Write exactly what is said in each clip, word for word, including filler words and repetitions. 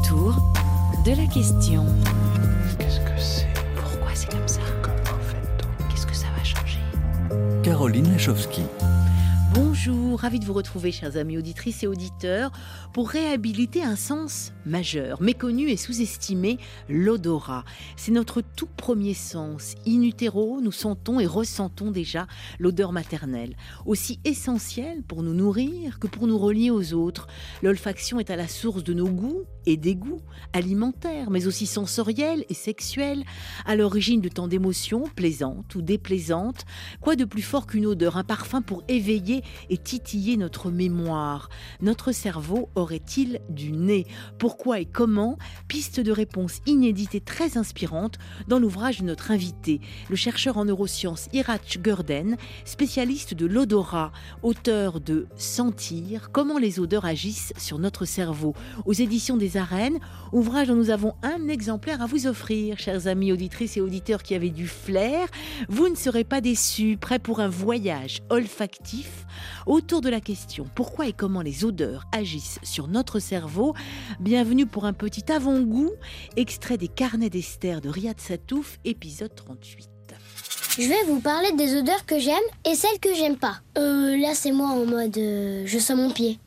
autour de la question. Qu'est-ce que c'est ? Pourquoi c'est comme ça ? Comment fait-on ? Qu'est-ce que ça va changer ? Caroline Lachowski. Bonjour, ravi de vous retrouver, chers amis auditrices et auditeurs, pour réhabiliter un sens majeur, méconnu et sous-estimé, l'odorat. C'est notre tout premier sens. In utero, nous sentons et ressentons déjà l'odeur maternelle, aussi essentielle pour nous nourrir que pour nous relier aux autres. L'olfaction est à la source de nos goûts et des goûts alimentaires, mais aussi sensoriels et sexuels, à l'origine de tant d'émotions, plaisantes ou déplaisantes. Quoi de plus fort qu'une odeur, un parfum pour éveiller et titiller notre mémoire? Notre cerveau aurait-il du nez? Pourquoi et comment? Piste de réponse inédite et très inspirante dans l'ouvrage de notre invité, le chercheur en neurosciences Iratch Gurden, spécialiste de l'odorat, auteur de Sentir, comment les odeurs agissent sur notre cerveau, aux éditions des Arènes, ouvrage dont nous avons un exemplaire à vous offrir, chers amis auditrices et auditeurs qui avez du flair. Vous ne serez pas déçus, prêts pour un voyage olfactif autour de la question pourquoi et comment les odeurs agissent sur notre cerveau. Bienvenue pour un petit avant-goût, extrait des Carnets d'Esther de Riyad Satouf, épisode trente-huit. Je vais vous parler des odeurs que j'aime et celles que j'aime pas. Euh, là c'est moi en mode euh, je sens mon pied.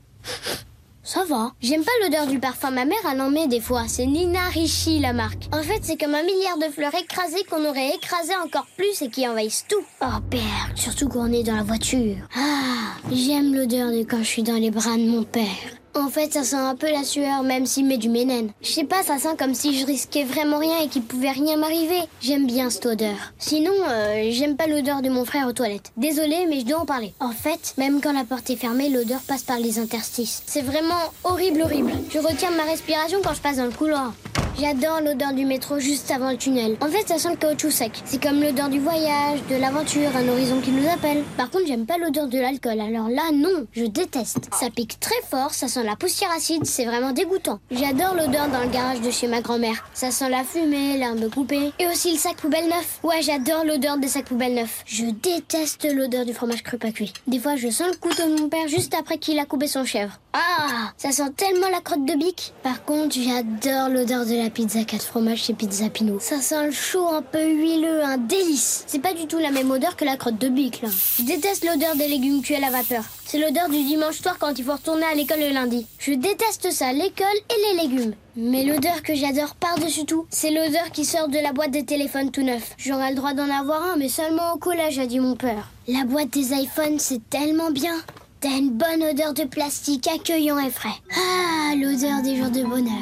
Ça va. J'aime pas l'odeur du parfum. Ma mère, elle en met des fois. C'est Nina Ricci, la marque. En fait, c'est comme un milliard de fleurs écrasées qu'on aurait écrasé encore plus et qui envahissent tout. Oh, berk, surtout quand on est dans la voiture. Ah, j'aime l'odeur de quand je suis dans les bras de mon père. En fait, ça sent un peu la sueur, même s'il met du ménène. Je sais pas, ça sent comme si je risquais vraiment rien et qu'il pouvait rien m'arriver. J'aime bien cette odeur. Sinon, euh, j'aime pas l'odeur de mon frère aux toilettes. Désolée, mais je dois en parler. En fait, même quand la porte est fermée, l'odeur passe par les interstices. C'est vraiment horrible, horrible. Je retiens ma respiration quand je passe dans le couloir. J'adore l'odeur du métro juste avant le tunnel. En fait, ça sent le caoutchouc sec. C'est comme l'odeur du voyage, de l'aventure, un horizon qui nous appelle. Par contre, j'aime pas l'odeur de l'alcool. Alors là, non, je déteste. Ça pique très fort, ça sent la poussière acide, c'est vraiment dégoûtant. J'adore l'odeur dans le garage de chez ma grand-mère. Ça sent la fumée, l'herbe coupée. Et aussi le sac poubelle neuf. Ouais, j'adore l'odeur des sacs poubelles neufs. Je déteste l'odeur du fromage cru pas cuit. Des fois, je sens le couteau de mon père juste après qu'il a coupé son chèvre. Ah, ça sent tellement la crotte de bique. Par contre, j'adore l'odeur de la pizza quatre fromages chez Pizza Pino. Ça sent le chaud, un peu huileux, un délice. C'est pas du tout la même odeur que la crotte de bique, là. Je déteste l'odeur des légumes cuits à la vapeur. C'est l'odeur du dimanche soir quand il faut retourner à l'école le lundi. Je déteste ça, l'école et les légumes. Mais l'odeur que j'adore par-dessus tout, c'est l'odeur qui sort de la boîte des téléphones tout neufs. J'aurais le droit d'en avoir un, mais seulement au collège, a dit mon père. La boîte des iPhones, c'est tellement bien. T'as une bonne odeur de plastique accueillant et frais. Ah, l'odeur des jours de bonheur.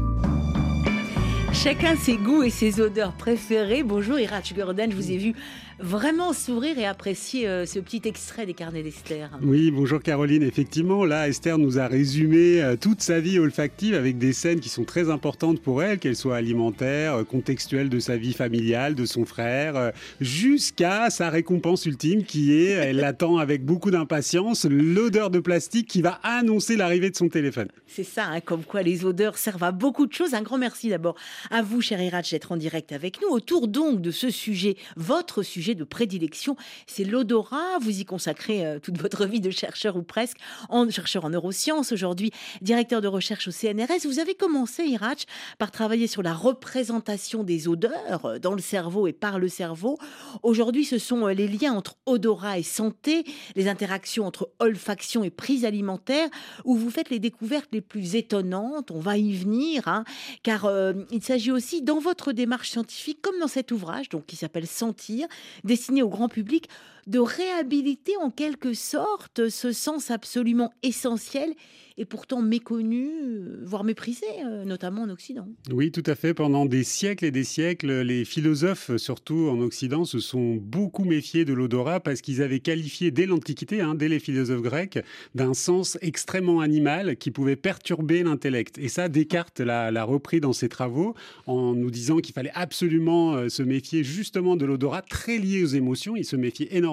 Chacun ses goûts et ses odeurs préférées. Bonjour Iratch Gurden, je vous ai vu vraiment sourire et apprécier euh, ce petit extrait des Carnets d'Esther. Oui, bonjour Caroline. Effectivement, là, Esther nous a résumé euh, toute sa vie olfactive avec des scènes qui sont très importantes pour elle, qu'elles soient alimentaires, euh, contextuelles de sa vie familiale, de son frère, euh, jusqu'à sa récompense ultime qui est, elle l'attend avec beaucoup d'impatience, l'odeur de plastique qui va annoncer l'arrivée de son téléphone. C'est ça, hein, comme quoi les odeurs servent à beaucoup de choses. Un grand merci d'abord à vous, cher Iratch, d'être en direct avec nous. Autour donc de ce sujet, votre sujet de prédilection, c'est l'odorat. Vous y consacrez euh, toute votre vie de chercheur ou presque, en chercheur en neurosciences, aujourd'hui directeur de recherche au C N R S. Vous avez commencé, Iratch, par travailler sur la représentation des odeurs euh, dans le cerveau et par le cerveau. Aujourd'hui, ce sont euh, les liens entre odorat et santé, les interactions entre olfaction et prise alimentaire, où vous faites les découvertes les plus étonnantes. On va y venir, hein, car euh, il s'agit aussi, dans votre démarche scientifique, comme dans cet ouvrage donc, qui s'appelle Sentir, destiné au grand public, de réhabiliter en quelque sorte ce sens absolument essentiel et pourtant méconnu, voire méprisé, notamment en Occident. Oui, tout à fait. Pendant des siècles et des siècles, les philosophes, surtout en Occident, se sont beaucoup méfiés de l'odorat parce qu'ils avaient qualifié dès l'Antiquité, hein, dès les philosophes grecs, d'un sens extrêmement animal qui pouvait perturber l'intellect. Et ça, Descartes l'a, l'a repris dans ses travaux en nous disant qu'il fallait absolument se méfier justement de l'odorat très lié aux émotions. Il se méfiait énormément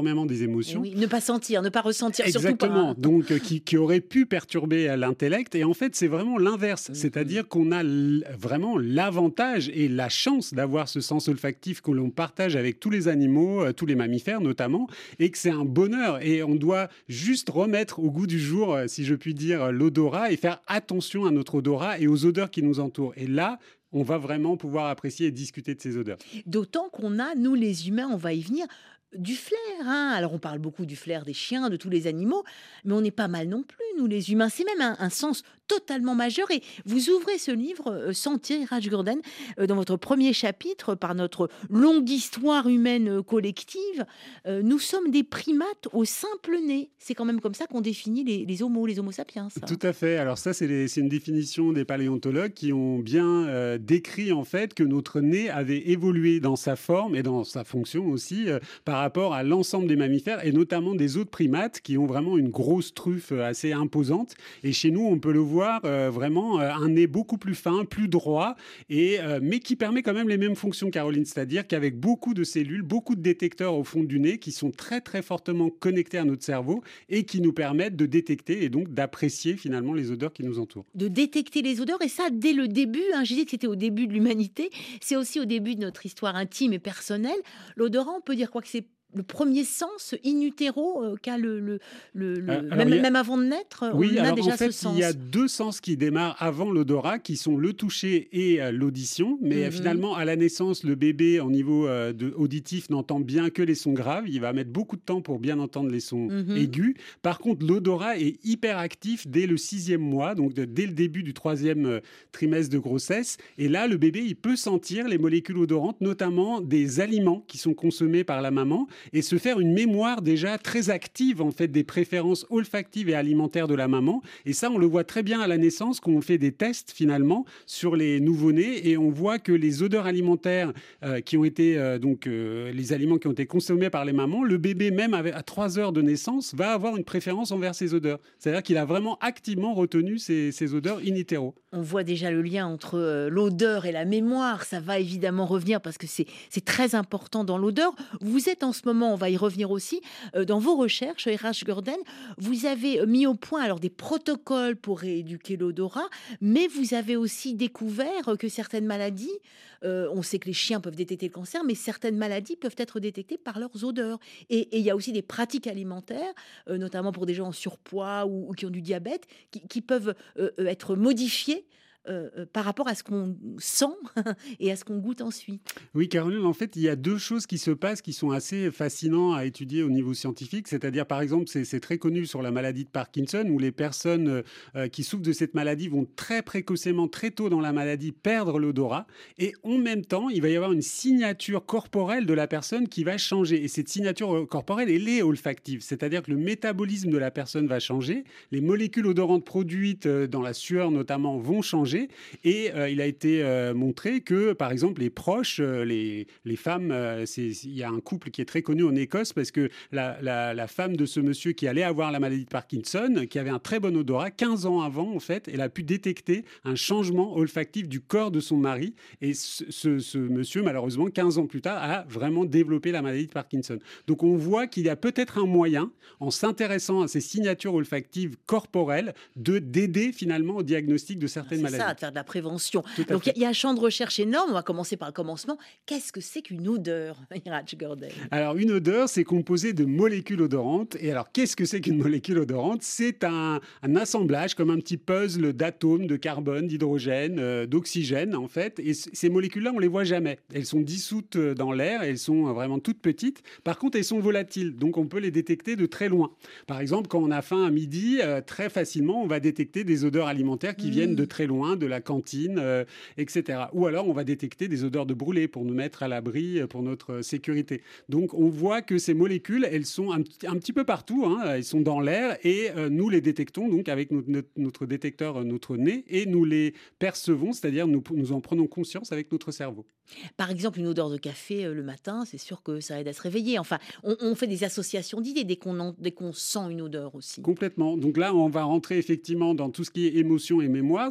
énormément des Et émotions. oui, ne pas sentir, ne pas ressentir, Exactement, surtout pas. donc euh, qui, qui aurait pu perturber l'intellect. Et en fait, c'est vraiment l'inverse. Mhm. C'est-à-dire qu'on a l- vraiment l'avantage et la chance d'avoir ce sens olfactif que l'on partage avec tous les animaux, euh, tous les mammifères notamment, et que c'est un bonheur. Et on doit juste remettre au goût du jour, euh, si je puis dire, l'odorat et faire attention à notre odorat et aux odeurs qui nous entourent. Et là, on va vraiment pouvoir apprécier et discuter de ces odeurs. D'autant qu'on a, nous les humains, on va y venir, du flair. Hein. Alors on parle beaucoup du flair des chiens, de tous les animaux, mais on n'est pas mal non plus, nous les humains. C'est même un, un sens totalement majeur. Et vous ouvrez ce livre, euh, Sentir, Rajgurden, euh, dans votre premier chapitre, par notre longue histoire humaine euh, collective. Euh, nous sommes des primates au simple nez. C'est quand même comme ça qu'on définit les, les homos, les homo sapiens. Ça. Tout à fait. Alors ça, c'est, les- c'est une définition des paléontologues qui ont bien euh, décrit en fait que notre nez avait évolué dans sa forme et dans sa fonction aussi euh, par rapport à l'ensemble des mammifères et notamment des autres primates qui ont vraiment une grosse truffe euh, assez imposante. Et chez nous, on peut le voir euh, vraiment euh, un nez beaucoup plus fin, plus droit, et euh, mais qui permet quand même les mêmes fonctions, Caroline. C'est-à-dire qu'avec beaucoup de cellules, beaucoup de détecteurs au fond du nez qui sont très très fortement connectés à notre cerveau et qui nous permettent de détecter et donc d'apprécier finalement les odeurs qui nous entourent. De détecter les odeurs, et ça dès le début. Hein, j'ai dit que c'était au début de l'humanité, c'est aussi au début de notre histoire intime et personnelle. L'odorat, on peut dire quoi, que c'est le premier sens in utero euh, qu'a le, le, le, le- Euh, alors, même, il y a- même avant de naître, Oui, on a alors déjà en fait, ce sens. il y a deux sens qui démarrent avant l'odorat, qui sont le toucher et euh, l'audition. Mais euh, Mhm. finalement, à la naissance, le bébé, au niveau euh, de, auditif, n'entend bien que les sons graves. Il va mettre beaucoup de temps pour bien entendre les sons Mhm. aigus. Par contre, l'odorat est hyper actif dès le sixième mois, donc de- dès le début du troisième euh, trimestre de grossesse. Et là, le bébé, il peut sentir les molécules odorantes, notamment des aliments qui sont consommés par la maman, et se faire une mémoire déjà très active en fait des préférences olfactives et alimentaires de la maman. Et ça, on le voit très bien à la naissance quand on fait des tests finalement sur les nouveau-nés et on voit que les odeurs alimentaires euh, qui ont été euh, donc euh, les aliments qui ont été consommés par les mamans, le bébé même avec- à trois heures de naissance va avoir une préférence envers ces odeurs. C'est-à-dire qu'il a vraiment activement retenu ces, ces odeurs in utero. On voit déjà le lien entre euh, l'odeur et la mémoire. Ça va évidemment revenir parce que c'est c'est très important dans l'odeur. Vous êtes en ce moment, on va y revenir aussi, euh, dans vos recherches, Rajgurden, vous avez mis au point alors des protocoles pour rééduquer l'odorat, mais vous avez aussi découvert que certaines maladies, euh, on sait que les chiens peuvent détecter le cancer, mais certaines maladies peuvent être détectées par leurs odeurs. Et et il y a aussi des pratiques alimentaires, euh, notamment pour des gens en surpoids ou, ou qui ont du diabète, qui, qui peuvent euh, euh, être modifiées euh, euh, par rapport à ce qu'on sent et à ce qu'on goûte ensuite. Oui, Caroline, en fait, il y a deux choses qui se passent qui sont assez fascinantes à étudier au niveau scientifique. C'est-à-dire, par exemple, c'est c'est très connu sur la maladie de Parkinson, où les personnes euh, qui souffrent de cette maladie vont très précocement, très tôt dans la maladie, perdre l'odorat. Et en même temps, il va y avoir une signature corporelle de la personne qui va changer. Et cette signature corporelle, elle est olfactive. C'est-à-dire que le métabolisme de la personne va changer. Les molécules odorantes produites euh, dans la sueur, notamment, vont changer. Et euh, il a été euh, montré que, par exemple, les proches, euh, les, les femmes, euh, c'est- il y a un couple qui est très connu en Écosse parce que la, la- la femme de ce monsieur qui allait avoir la maladie de Parkinson, qui avait un très bon odorat, quinze ans avant, en fait, elle a pu détecter un changement olfactif du corps de son mari. Et ce, ce- ce monsieur, malheureusement, quinze ans plus tard, a vraiment développé la maladie de Parkinson. Donc on voit qu'il y a peut-être un moyen, en s'intéressant à ces signatures olfactives corporelles, de d'aider finalement au diagnostic de certaines C'est maladies. ça, de faire de la prévention. Tout à Donc fait. il y, a un champ de recherche énorme. On va commencer par le commencement. Qu'est-ce que c'est qu'une odeur, Rajgurden? Alors, une odeur, c'est composé de molécules odorantes. Et alors, qu'est-ce que c'est qu'une molécule odorante? C'est un, un assemblage, comme un petit puzzle d'atomes, de carbone, d'hydrogène, euh, d'oxygène, en fait. Et c- ces molécules-là, on les voit jamais. Elles sont dissoutes euh, dans l'air, elles sont euh, vraiment toutes petites. Par contre, elles sont volatiles, donc on peut les détecter de très loin. Par exemple, quand on a faim à midi, euh, très facilement, on va détecter des odeurs alimentaires qui Mmh. viennent de très loin, de la cantine, euh, et cetera. Ou alors, on va détecter des odeurs de brûlé pour nous mettre à l'abri, euh, pour notre euh, sécurité. Donc, on voit que ces molécules, elles sont un, petit- un petit peu partout, hein, elles sont dans l'air et euh, nous les détectons donc avec notre, notre, notre détecteur, euh, notre nez, et nous les percevons, c'est-à-dire nous, nous en prenons conscience avec notre cerveau. Par exemple, une odeur de café euh, le matin, c'est sûr que ça aide à se réveiller. Enfin, on, on fait des associations d'idées dès qu'on en- dès qu'on sent une odeur aussi. Complètement. Donc là, on va rentrer effectivement dans tout ce qui est émotion et mémoire, c'est-à-dire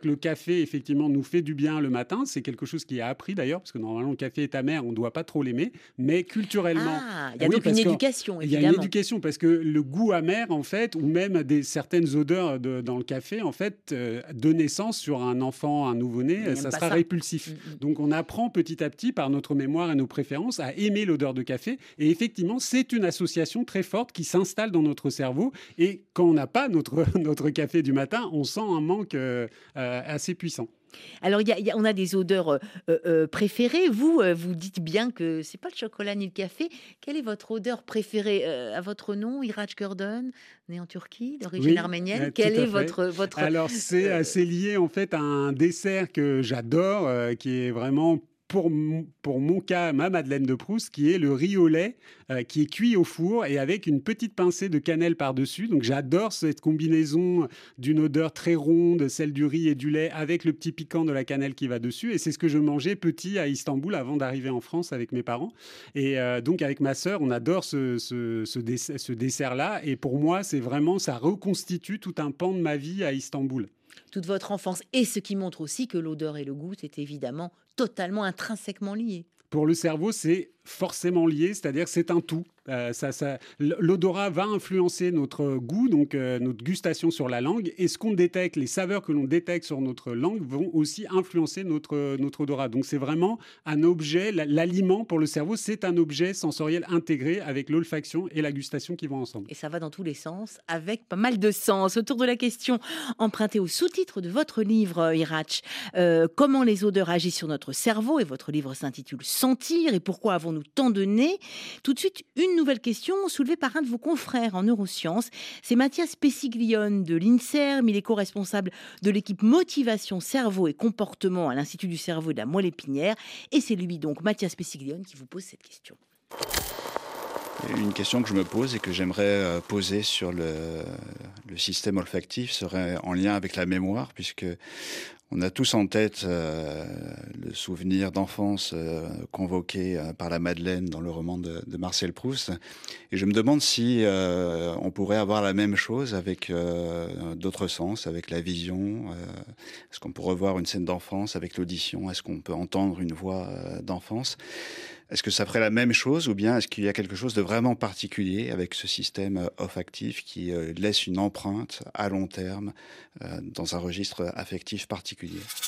que le café, effectivement, nous fait du bien le matin. C'est quelque chose qui est appris d'ailleurs, parce que normalement, le café est amer, on ne doit pas trop l'aimer. Mais culturellement... Ah, il y a oui, donc une éducation, il y a évidemment. une éducation, parce que le goût amer, en fait, ou même des, certaines odeurs de, dans le café, en fait, euh, de naissance sur un enfant, un nouveau-né, ça sera ça. répulsif. Mm-hmm. Donc, on apprend petit à petit, par notre mémoire et nos préférences, à aimer l'odeur de café. Et effectivement, c'est une association très forte qui s'installe dans notre cerveau. Et quand on n'a pas notre, notre café du matin, on sent un manque euh, euh, assez puissant. Alors, y a, y a, on a des odeurs euh, euh, préférées. Vous, euh, vous dites bien que c'est pas le chocolat ni le café. Quelle est votre odeur préférée euh, à votre nom, Iraç Gürden, né en Turquie, d'origine oui, arménienne. Euh, Quel est votre, votre... Alors, c'est euh... assez lié en fait à un dessert que j'adore, euh, qui est vraiment... Pour, pour mon cas, ma Madeleine de Proust, qui est le riz au lait, euh, qui est cuit au four et avec une petite pincée de cannelle par-dessus. Donc j'adore cette combinaison d'une odeur très ronde, celle du riz et du lait, avec le petit piquant de la cannelle qui va dessus. Et c'est ce que je mangeais petit à Istanbul avant d'arriver en France avec mes parents. Et euh, donc avec ma sœur, on adore ce, ce, ce, dessert, ce dessert-là. Et pour moi, c'est vraiment, ça reconstitue tout un pan de ma vie à Istanbul. Toute votre enfance, et ce qui montre aussi que l'odeur et le goût, c'est évidemment totalement intrinsèquement lié. Pour le cerveau, c'est forcément lié, c'est-à-dire c'est un tout. Euh, ça, ça, l'odorat va influencer notre goût, donc euh, notre gustation sur la langue, et ce qu'on détecte, les saveurs que l'on détecte sur notre langue vont aussi influencer notre, notre odorat. Donc c'est vraiment un objet, l'aliment pour le cerveau, c'est un objet sensoriel intégré avec l'olfaction et la gustation qui vont ensemble. Et ça va dans tous les sens, avec pas mal de sens. Autour de la question empruntée au sous-titre de votre livre, Iraç, euh, comment les odeurs agissent sur notre cerveau, et votre livre s'intitule « Sentir » et pourquoi avons-nous tant de nez ? Tout de suite, une nouvelle question soulevée par un de vos confrères en neurosciences. C'est Mathias Pessiglione de l'INSERM. Il est co-responsable de l'équipe Motivation, Cerveau et Comportement à l'Institut du Cerveau et de la Moelle épinière. Et c'est lui donc, Mathias Pessiglione, qui vous pose cette question. Une question que je me pose et que j'aimerais poser sur le, le système olfactif serait en lien avec la mémoire, puisque on a tous en tête euh, le souvenir d'enfance euh, convoqué euh, par la Madeleine dans le roman de, de Marcel Proust. Et je me demande si euh, on pourrait avoir la même chose avec euh, d'autres sens, avec la vision. Euh, est-ce qu'on peut revoir une scène d'enfance avec l'audition ? Est-ce qu'on peut entendre une voix euh, d'enfance ? Est-ce que ça ferait la même chose, ou bien est-ce qu'il y a quelque chose de vraiment particulier avec ce système olfactif qui euh, laisse une empreinte à long terme euh, dans un registre affectif particulier ?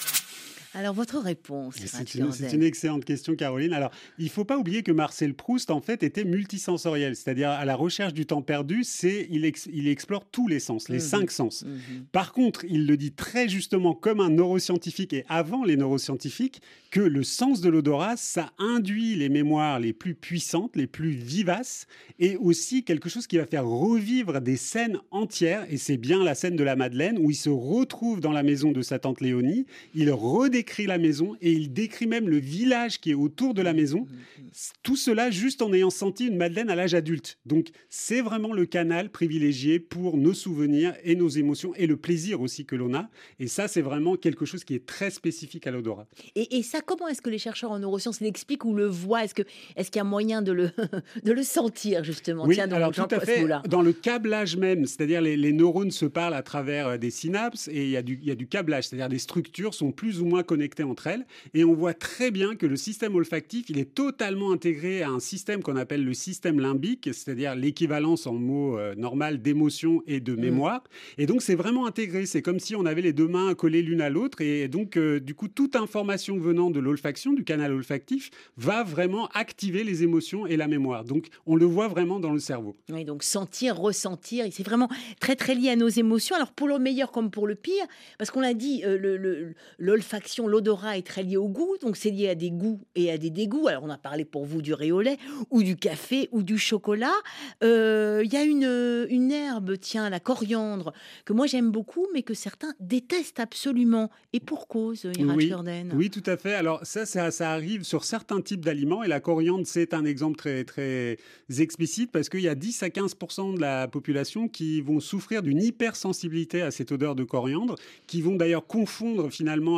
Alors, votre réponse, c'est une, c'est une excellente question, Caroline. Alors, il ne faut pas oublier que Marcel Proust, en fait, était multisensoriel. C'est-à-dire, à la recherche du temps perdu, c'est, il, ex, il explore tous les sens, les mmh. cinq sens. Mmh. Par contre, il le dit très justement comme un neuroscientifique, et avant les neuroscientifiques, que le sens de l'odorat, ça induit les mémoires les plus puissantes, les plus vivaces, et aussi quelque chose qui va faire revivre des scènes entières. Et c'est bien la scène de la Madeleine, où il se retrouve dans la maison de sa tante Léonie. Il redécrit décrit la maison et il décrit même le village qui est autour de la maison. Tout cela juste en ayant senti une Madeleine à l'âge adulte. Donc, c'est vraiment le canal privilégié pour nos souvenirs et nos émotions et le plaisir aussi que l'on a. Et ça, c'est vraiment quelque chose qui est très spécifique à l'odorat. Et, et ça, comment est-ce que les chercheurs en neurosciences l'expliquent ou le voient ? Est-ce que, est-ce qu'il y a moyen de le, de le sentir, justement ? Oui, Tiens, donc, alors tout à fait. Dans le câblage même, c'est-à-dire les, les neurones se parlent à travers des synapses et il y a du, il y a du câblage, c'est-à-dire des structures sont plus ou moins connectées entre elles. Et on voit très bien que le système olfactif, il est totalement intégré à un système qu'on appelle le système limbique, c'est-à-dire l'équivalence en mots euh, normal d'émotion et de mémoire. Mmh. Et donc, c'est vraiment intégré. C'est comme si on avait les deux mains collées l'une à l'autre. Et donc, euh, du coup, toute information venant de l'olfaction, du canal olfactif, va vraiment activer les émotions et la mémoire. Donc, on le voit vraiment dans le cerveau. Oui, donc sentir, ressentir, c'est vraiment très, très lié à nos émotions. Alors, pour le meilleur comme pour le pire, parce qu'on l'a dit, euh, le, le, l'olfaction, l'odorat est très lié au goût, donc c'est lié à des goûts et à des dégoûts. Alors, on a parlé pour vous du riz au lait, ou du café, ou du chocolat. Il euh, y a une, une herbe, tiens, la coriandre, que moi j'aime beaucoup, mais que certains détestent absolument. Et pour cause, Iraç oui, Gürden. Oui, tout à fait. Alors, ça, ça, ça arrive sur certains types d'aliments, et la coriandre, c'est un exemple très, très explicite, parce qu'il y a dix à quinze pour cent de la population qui vont souffrir d'une hypersensibilité à cette odeur de coriandre, qui vont d'ailleurs confondre finalement avec une odeur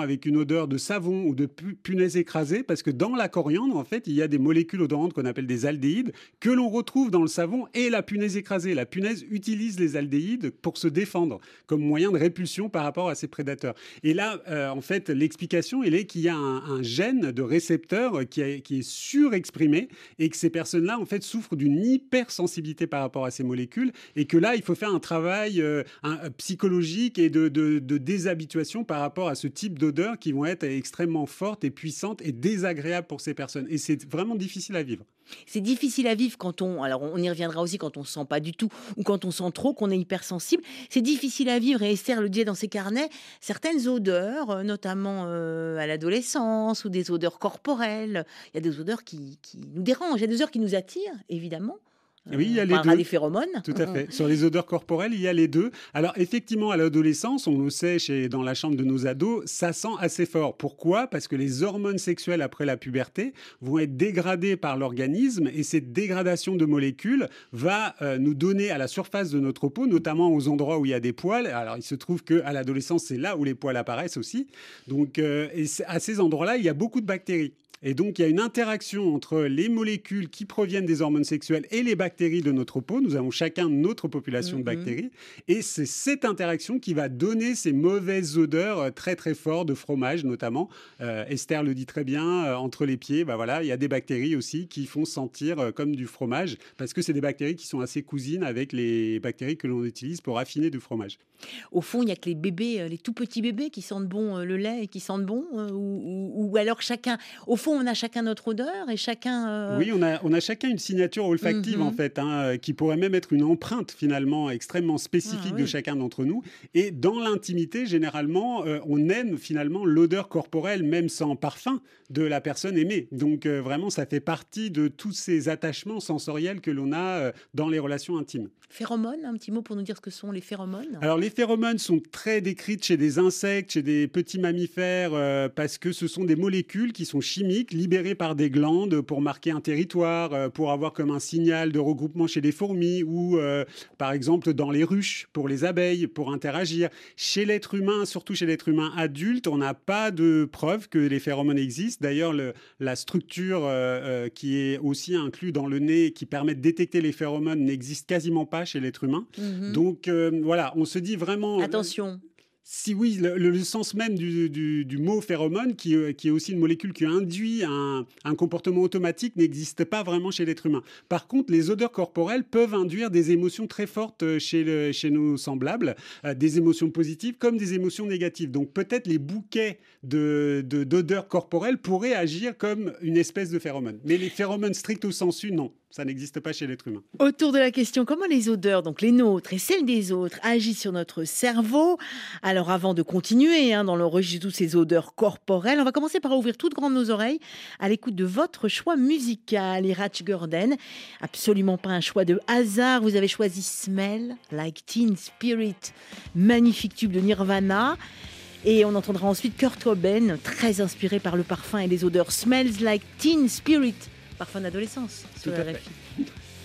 odeur de savon ou de pu- punaise écrasée, parce que dans la coriandre, en fait, il y a des molécules odorantes qu'on appelle des aldéhydes que l'on retrouve dans le savon et la punaise écrasée. La punaise utilise les aldéhydes pour se défendre comme moyen de répulsion par rapport à ses prédateurs. Et là, euh, en fait, l'explication, elle est qu'il y a un, un gène de récepteur qui, est- qui est surexprimé et que ces personnes-là, en fait, souffrent d'une hypersensibilité par rapport à ces molécules et que là, il faut faire un travail euh, un, un psychologique et de, de, de déshabituation par rapport à ce type d'odeurs qui vont être extrêmement fortes et puissantes et désagréables pour ces personnes. Et c'est vraiment difficile à vivre. C'est difficile à vivre quand on, alors on y reviendra aussi quand on se sent pas du tout ou quand on sent trop, qu'on est hypersensible. C'est difficile à vivre et Esther le disait dans ses carnets, certaines odeurs, euh, notamment euh, à l'adolescence ou des odeurs corporelles, il y a des odeurs qui, qui nous dérangent, il y a des odeurs qui nous attirent, évidemment. Oui, il y a On les parlera deux. des phéromones. Tout à fait. Sur les odeurs corporelles, il y a les deux. Alors, effectivement, à l'adolescence, on le sait, chez, dans la chambre de nos ados, ça sent assez fort. Pourquoi ? Parce que les hormones sexuelles après la puberté vont être dégradées par l'organisme et cette dégradation de molécules va euh, nous donner à la surface de notre peau, notamment aux endroits où il y a des poils. Alors, il se trouve qu'à l'adolescence, c'est là où les poils apparaissent aussi. Donc, euh, et à ces endroits-là, il y a beaucoup de bactéries. Et donc, il y a une interaction entre les molécules qui proviennent des hormones sexuelles et les bactéries de notre peau. Nous avons chacun notre population Mm-hmm. de bactéries. Et c'est cette interaction qui va donner ces mauvaises odeurs très, très fortes de fromage, notamment. Euh, Esther le dit très bien, euh, entre les pieds, bah voilà, il y a des bactéries aussi qui font sentir euh, comme du fromage, parce que c'est des bactéries qui sont assez cousines avec les bactéries que l'on utilise pour affiner du fromage. Au fond, il n'y a que les bébés, euh, les tout petits bébés qui sentent bon euh, le lait et qui sentent bon, euh, ou, ou- ou alors chacun. Au fond, on a chacun notre odeur et chacun. euh, Oui, on a, on a chacun une signature olfactive, Mhm. en fait, hein, euh, qui pourrait même être une empreinte, finalement, extrêmement spécifique Ah, de oui. chacun d'entre nous. Et dans l'intimité, généralement, euh, on aime finalement l'odeur corporelle, même sans parfum, de la personne aimée. Donc, euh, vraiment, ça fait partie de tous ces attachements sensoriels que l'on a euh, dans les relations intimes. Phéromones, un petit mot pour nous dire ce que sont les phéromones. Alors, les phéromones sont très décrites chez des insectes, chez des petits mammifères, euh, parce que ce sont des molécules qui sont chimiques, libérées par des glandes pour marquer un territoire, euh, pour avoir comme un signal de regroupement chez les fourmis ou, euh, par exemple, dans les ruches, pour les abeilles, pour interagir. Chez l'être humain, surtout chez l'être humain adulte, on n'a pas de preuve que les phéromones existent. D'ailleurs, le- la structure euh, euh, qui est aussi inclue dans le nez, qui permet de détecter les phéromones, n'existe quasiment pas chez l'être humain. Mhm. Donc euh, voilà, on se dit vraiment... Attention. Si oui, le, le- le sens même du, du- du mot phéromone, qui, euh, qui est aussi une molécule qui induit un, un comportement automatique, n'existe pas vraiment chez l'être humain. Par contre, les odeurs corporelles peuvent induire des émotions très fortes chez, le- chez nos semblables, euh, des émotions positives comme des émotions négatives. Donc peut-être les bouquets de, de- d'odeurs corporelles pourraient agir comme une espèce de phéromone. Mais les phéromones stricto sensu, non, ça n'existe pas chez l'être humain. Autour de la question, comment les odeurs, donc les nôtres et celles des autres, agissent sur notre cerveau? Alors avant de continuer hein, dans le registre de toutes ces odeurs corporelles, on va commencer par ouvrir toutes grandes nos oreilles à l'écoute de votre choix musical. Irach Gurden, absolument pas un choix de hasard. Vous avez choisi Smell Like Teen Spirit, magnifique tube de Nirvana. Et on entendra ensuite Kurt Cobain, très inspiré par le parfum et les odeurs. Smells Like Teen Spirit, parfum d'adolescence sur Tout à R F I.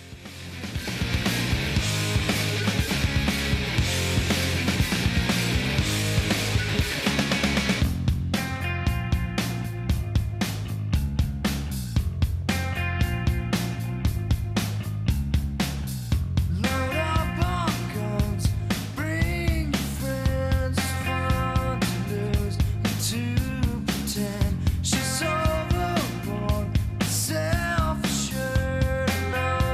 Load up on guns, bring your friends. It's fun to lose and to pretend she's overboard, self-assured, no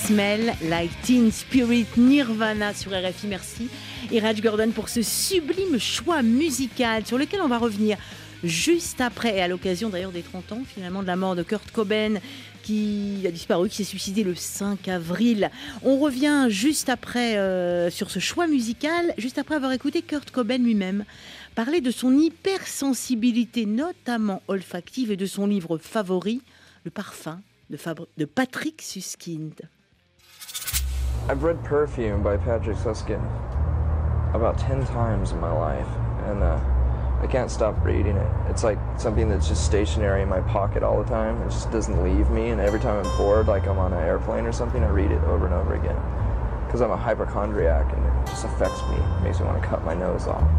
Smell Like Teen Spirit, Nirvana sur R F I. Merci Iraj Gordon pour ce sublime choix musical sur lequel on va revenir juste après, et à l'occasion d'ailleurs des trente ans finalement de la mort de Kurt Cobain qui a disparu, qui s'est suicidé le cinq avril. On revient juste après euh, sur ce choix musical, juste après avoir écouté Kurt Cobain lui-même parler de son hypersensibilité, notamment olfactive, et de son livre favori, Le Parfum, de, Fabri- de Patrick Suskind. I've read Perfume by Patrick Susskind about ten times in my life, and uh, I can't stop reading it. It's like something that's just stationary in my pocket all the time. It just doesn't leave me, and every time I'm bored, like I'm on an airplane or something, I read it over and over again. Because I'm a hypochondriac, and it just affects me. It makes me want to cut my nose off.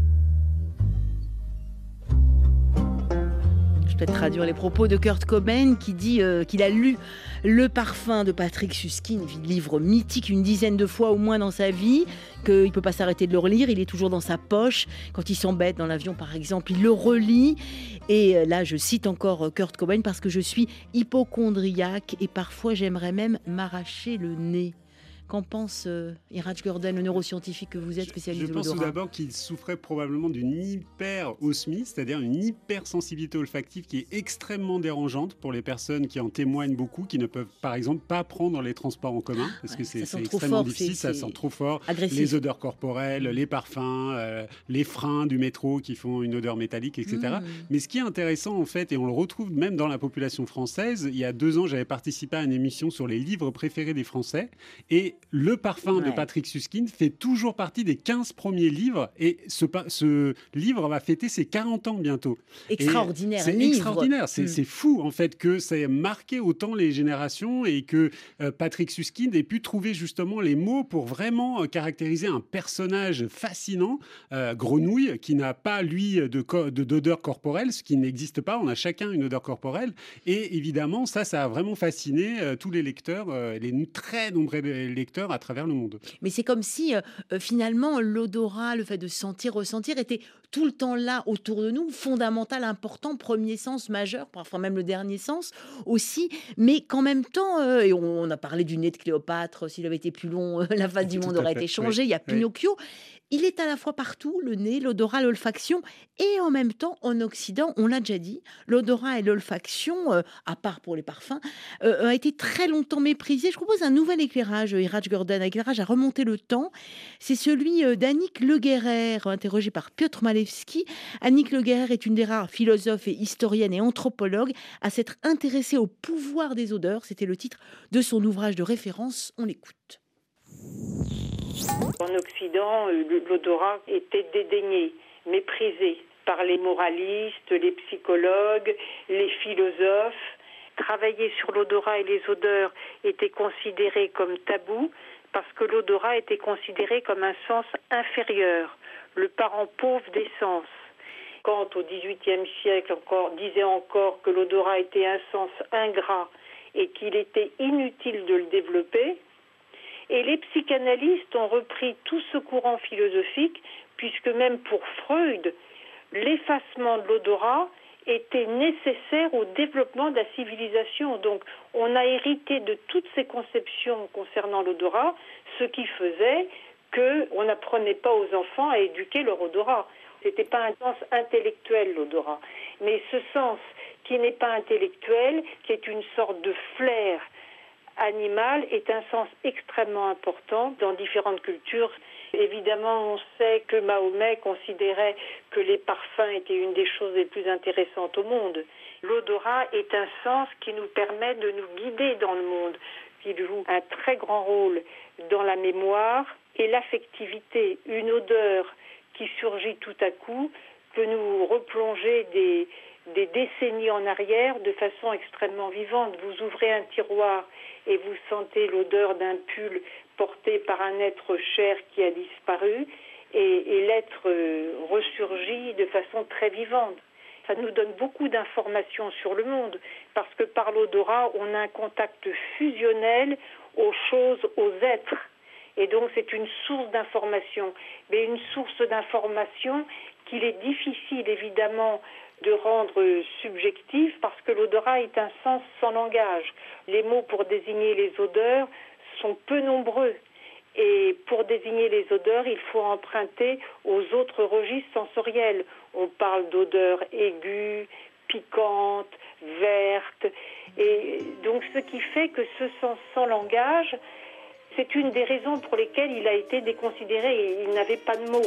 Je vais peut-être traduire les propos de Kurt Cobain qui dit euh, qu'il a lu Le Parfum de Patrick Suskind, livre mythique, une dizaine de fois au moins dans sa vie, qu'il ne peut pas s'arrêter de le relire, il est toujours dans sa poche. Quand il s'embête dans l'avion par exemple, il le relit. Et là je cite encore Kurt Cobain parce que je suis hypochondriaque et parfois j'aimerais même m'arracher le nez. Qu'en pense euh, Iraj Gordon, le neuroscientifique que vous êtes, spécialiste Je de pense l'odorat? tout d'abord qu'il souffrait probablement d'une hyperosmie, c'est-à-dire une hypersensibilité olfactive qui est extrêmement dérangeante pour les personnes qui en témoignent beaucoup, qui ne peuvent par exemple pas prendre les transports en commun, parce Ouais, que c'est, ça sent c'est trop extrêmement fort, difficile, c'est- ça c'est sent trop fort. agressif. Les odeurs corporelles, les parfums, euh, les freins du métro qui font une odeur métallique, et cetera. Mmh. Mais ce qui est intéressant en fait, et on le retrouve même dans la population française, il y a deux ans j'avais participé à une émission sur les livres préférés des Français, et Le Parfum de Ouais. Patrick Suskind fait toujours partie des quinze premiers livres, et ce, pa- ce livre va fêter ses quarante ans bientôt. Extraordinaire, Et c'est un livre. extraordinaire, c'est, Mm. c'est fou en fait que ça ait marqué autant les générations et que euh, Patrick Suskind ait pu trouver justement les mots pour vraiment euh, caractériser un personnage fascinant, euh, Grenouille, qui n'a pas lui de, co- de- d'odeur corporelle, ce qui n'existe pas, on a chacun une odeur corporelle, et évidemment ça, ça a vraiment fasciné euh, tous les lecteurs, euh, les n- très nombreux lecteurs à travers le monde. Mais c'est comme si euh, euh, finalement l'odorat, le fait de sentir, ressentir était tout le temps là autour de nous, fondamental, important, premier sens majeur, parfois même le dernier sens aussi, mais qu'en même temps, euh, et on, on a parlé du nez de Cléopâtre, s'il avait été plus long, euh, la face du Tout monde à aurait fait, été changée, oui, il y a oui. Pinocchio. Il est à la fois partout, le nez, l'odorat, l'olfaction, et en même temps, en Occident, on l'a déjà dit, l'odorat et l'olfaction, euh, à part pour les parfums, euh, a été très longtemps méprisé. Je propose un nouvel éclairage, euh, Iraj Gordon, un éclairage à remonter le temps. C'est celui euh, d'Annick Le Guerrer, interrogée par Piotr Malewski. Annick Le Guerrer est une des rares philosophes et historiennes et anthropologues à s'être intéressée au pouvoir des odeurs. C'était le titre de son ouvrage de référence. On l'écoute. En Occident, euh, l'odorat était dédaigné, méprisé par les moralistes, les psychologues, les philosophes. Travailler sur l'odorat et les odeurs était considéré comme tabou parce que l'odorat était considéré comme un sens inférieur, le parent pauvre des sens. Kant, au dix-huitième siècle, encore, disait encore que l'odorat était un sens ingrat et qu'il était inutile de le développer. Et les psychanalystes ont repris tout ce courant philosophique, puisque même pour Freud, l'effacement de l'odorat était nécessaire au développement de la civilisation. Donc on a hérité de toutes ces conceptions concernant l'odorat, ce qui faisait qu'on n'apprenait pas aux enfants à éduquer leur odorat. Ce n'était pas un sens intellectuel, l'odorat. Mais ce sens qui n'est pas intellectuel, qui est une sorte de flair animal, est un sens extrêmement important dans différentes cultures. Évidemment, on sait que Mahomet considérait que les parfums étaient une des choses les plus intéressantes au monde. L'odorat est un sens qui nous permet de nous guider dans le monde. Il joue un très grand rôle dans la mémoire et l'affectivité. Une odeur qui surgit tout à coup peut nous replonger des, des décennies en arrière de façon extrêmement vivante. Vous ouvrez un tiroir et vous sentez l'odeur d'un pull porté par un être cher qui a disparu, et, et l'être euh, ressurgit de façon très vivante. Ça nous donne beaucoup d'informations sur le monde, parce que par l'odorat, on a un contact fusionnel aux choses, aux êtres. Et donc c'est une source d'information, mais une source d'information qu'il est difficile évidemment de rendre subjectif, parce que l'odorat est un sens sans langage. Les mots pour désigner les odeurs sont peu nombreux. Et pour désigner les odeurs, il faut emprunter aux autres registres sensoriels. On parle d'odeurs aiguës, piquantes, vertes. Et donc ce qui fait que ce sens sans langage, c'est une des raisons pour lesquelles il a été déconsidéré et il n'avait pas de mots.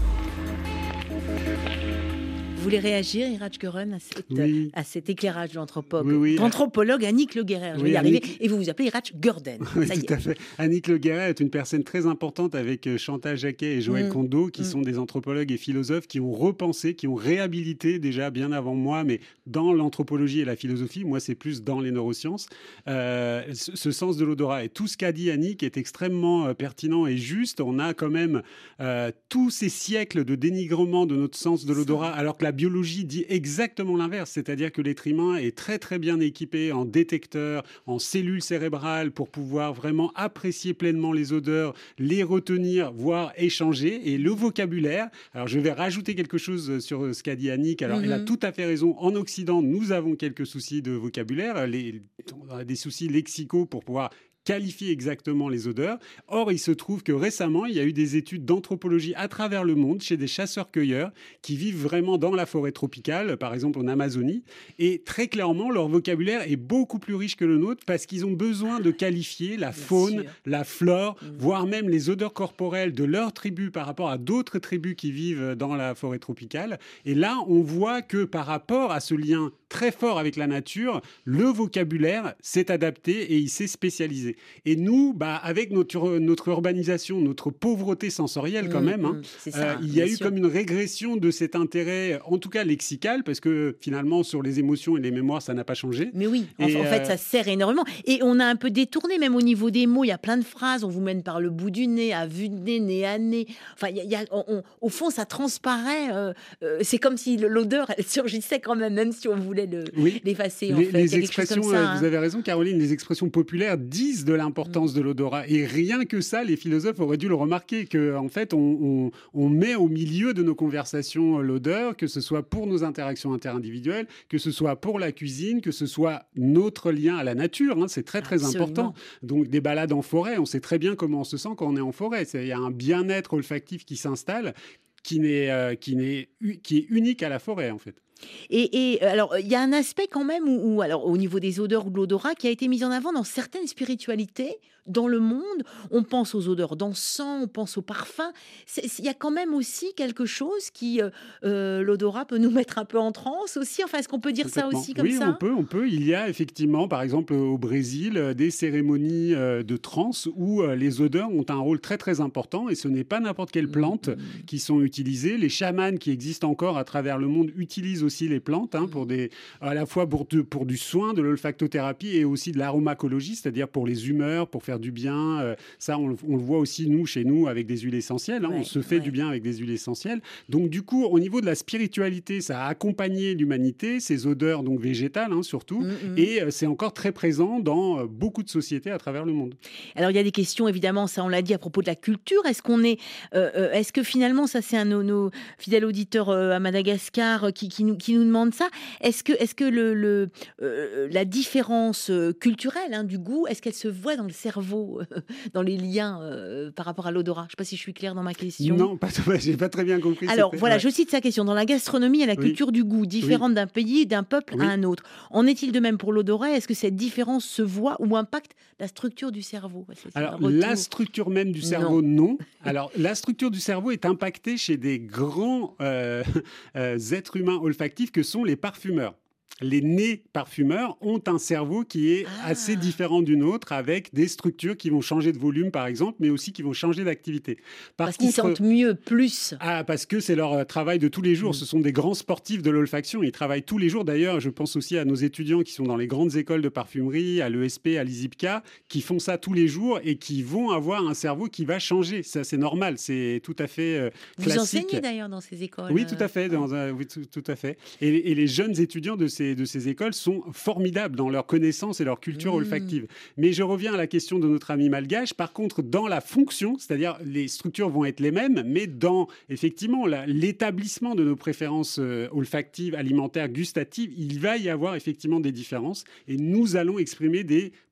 Vous voulez réagir, Iraj Gören, à, cette, Oui. à cet éclairage de l'anthropologue, Oui, oui. d'anthropologue Annick Le Guerrer, je vais Oui, y arriver, Annick- et vous vous appelez Iraj Gören. Oui, Ça y tout est. à fait. Annick Le Guerret est une personne très importante avec euh, Chantal Jacquet et Joël Mm. Kondo, qui Mm. sont des anthropologues et philosophes qui ont repensé, qui ont réhabilité déjà bien avant moi, mais dans l'anthropologie et la philosophie, moi c'est plus dans les neurosciences, euh, ce, ce sens de l'odorat. Et tout ce qu'a dit Annick est extrêmement euh, pertinent et juste. On a quand même euh, tous ces siècles de dénigrement de notre sens de l'odorat, alors que la biologie dit exactement l'inverse, c'est-à-dire que l'être humain est très très bien équipé en détecteurs, en cellules cérébrales pour pouvoir vraiment apprécier pleinement les odeurs, les retenir, voire échanger. Et le vocabulaire, alors je vais rajouter quelque chose sur ce qu'a dit Annick, alors elle a Mhm. tout à fait raison, en Occident nous avons quelques soucis de vocabulaire, les, on a des soucis lexicaux pour pouvoir qualifier exactement les odeurs. Or, il se trouve que récemment, il y a eu des études d'anthropologie à travers le monde chez des chasseurs-cueilleurs qui vivent vraiment dans la forêt tropicale, par exemple en Amazonie. Et très clairement, leur vocabulaire est beaucoup plus riche que le nôtre parce qu'ils ont besoin de qualifier la faune, sûr. la flore, Mhm. voire même les odeurs corporelles de leur tribu par rapport à d'autres tribus qui vivent dans la forêt tropicale. Et là, on voit que par rapport à ce lien très fort avec la nature, le vocabulaire s'est adapté et il s'est spécialisé. Et nous, bah, avec notre, notre urbanisation, notre pauvreté sensorielle quand Mm, même, hein, mm, c'est euh, ça, il y a bien eu sûr. comme une régression de cet intérêt, en tout cas lexical, parce que finalement, sur les émotions et les mémoires, ça n'a pas changé. Mais oui, en, Et, en fait, euh, ça sert énormément. Et on a un peu détourné, même au niveau des mots. Il y a plein de phrases. On vous mène par le bout du nez, à vue de nez, nez à nez. Enfin, il y a, il y a- on- on- au fond, ça transparaît. euh, euh, c'est comme si l'odeur, elle surgissait quand même, même si on voulait le- Oui. l'effacer. En Les, fait. les Il y a quelque chose expressions, comme ça, euh, hein. vous avez raison, Caroline, les expressions populaires disent de l'importance de l'odorat. Et rien que ça, les philosophes auraient dû le remarquer, que en fait, on, on- on met au milieu de nos conversations euh, l'odeur, que ce soit pour nos interactions interindividuelles, que ce soit pour la cuisine, que ce soit notre lien à la nature. Hein, c'est très, très Absolument. important. Donc, des balades en forêt, on sait très bien comment on se sent quand on est en forêt. C'est- Il y a un bien-être olfactif qui s'installe, qui, n'est, euh, qui, n'est, qui est unique à la forêt, en fait. Et, et, euh, alors, il y a un aspect quand même où, où, alors, au niveau des odeurs ou de l'odorat, qui a été mis en avant dans certaines spiritualités dans le monde. On pense aux odeurs d'encens, on pense aux parfums. C'est- c'est- Il y a quand même aussi quelque chose qui, euh, euh, l'odorat peut nous mettre un peu en transe aussi. Enfin, est-ce qu'on peut dire ça Complètement. aussi comme oui, ça on peut, on peut. Il y a effectivement, par exemple, au Brésil, euh, des cérémonies euh, de transe où euh, les odeurs ont un rôle très très important et ce n'est pas n'importe quelle plante qui sont utilisées. Les chamans qui existent encore à travers le monde utilisent aussi les plantes hein, pour des, à la fois pour, de- pour du soin, de l'olfactothérapie et aussi de l'aromacologie, c'est-à-dire pour les humeurs, pour faire du bien. Euh, ça, on, le- on le voit aussi nous chez nous avec des huiles essentielles. hein. Ouais, on se fait ouais. du bien avec des huiles essentielles. Donc du coup, au niveau de la spiritualité, ça a accompagné l'humanité, ces odeurs donc végétales hein, surtout, Mm, mm. et euh, c'est encore très présent dans euh, beaucoup de sociétés à travers le monde. Alors il y a des questions évidemment, ça on l'a dit à propos de la culture. Est-ce qu'on est, euh, euh, est-ce que finalement ça c'est un de nos, nos fidèles auditeurs euh, à Madagascar euh, qui, qui nous qui nous demande ça. Est-ce que est-ce que le, le euh, la différence euh, culturelle hein, du goût, est-ce qu'elle se voit dans le cerveau, euh, dans les liens euh, par rapport à l'odorat? Je ne sais pas si je suis claire dans ma question. Non, pas, j'ai pas très bien compris. Alors c'était- voilà, ouais. je cite sa question. Dans la gastronomie et la Oui. culture du goût, différente d'un pays et d'un peuple Oui. à un autre. En est-il de même pour l'odorat? Est-ce que cette différence se voit ou impacte la structure du cerveau? Parce que c'est un Alors, retour. la structure même du cerveau, non. Alors, la structure du cerveau est impactée chez des grands euh, euh, êtres humains olfactifs que sont les parfumeurs. Les nez parfumeurs ont un cerveau qui est Ah. assez différent du nôtre, avec des structures qui vont changer de volume, par exemple, mais aussi qui vont changer d'activité. Par Parce qu'ils contre- sentent mieux, plus. Ah, parce que c'est leur euh, travail de tous les jours. Mm. Ce sont des grands sportifs de l'olfaction. Ils travaillent tous les jours. D'ailleurs, je pense aussi à nos étudiants qui sont dans les grandes écoles de parfumerie, à l'E S P, à l'I S I P C A, qui font ça tous les jours et qui vont avoir un cerveau qui va changer. Ça, c'est normal. C'est tout à fait euh, Vous classique. enseignez d'ailleurs dans ces écoles. Oui, tout à fait. euh, Dans un- oui, tout, tout à fait. Et, et les jeunes étudiants de ces, de ces écoles sont formidables dans leur connaissance et leur culture Mmh. olfactive. Mais je reviens à la question de notre ami malgache. Par contre, dans la fonction, c'est-à-dire les structures vont être les mêmes, mais dans effectivement la- l'établissement de nos préférences euh, olfactives, alimentaires, gustatives, il va y avoir effectivement des différences. Et nous allons exprimer des